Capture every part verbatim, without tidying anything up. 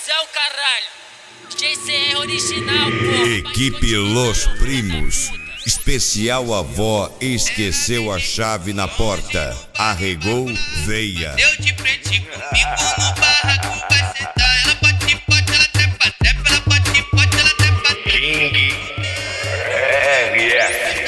visão, caralho. D J C R original, pô. Equipe Los Primos. Especial avó esqueceu a chave na porta. Arregou, veia. Eu de frente comigo no barraco vai sentar. Ela pode, pode, ela trepa, trepa. Ela pode, pode, ela trepa, trepa. King R S.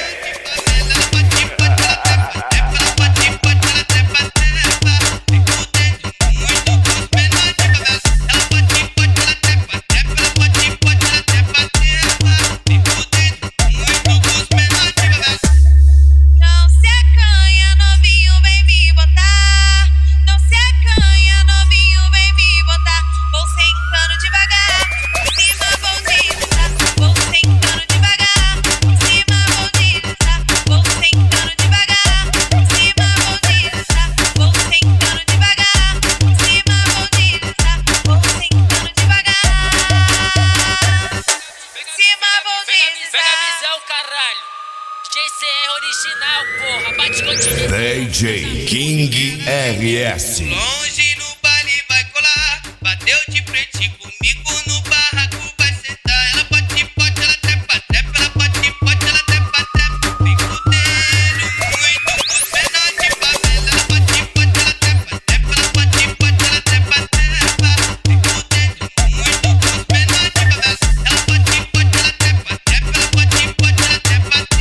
D J C R original, porra, bate continua. D J King R S. Longe no baile vai colar. Bateu de frente comigo no barraco vai sentar. Ela pode, pode, ela trepa, trepa. Ela pode, pode, ela trepa, trepa. Vem fudendo muito os menor de favela. Ela pode, pode, ela trepa, trepa. Ela pode, pode, ela trepa, trepa. Vem fudendo muito os menor de favela. Ela pode, pode, ela trepa, trepa. Ela pode, pode, ela trepa, trepa.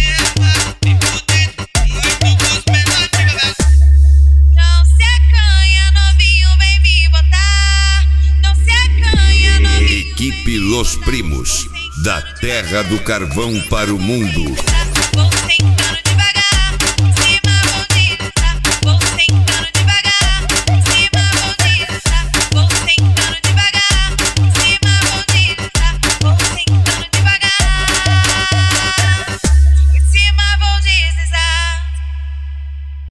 Equipe Los Primos, da terra do carvão para o mundo. Vou sentando de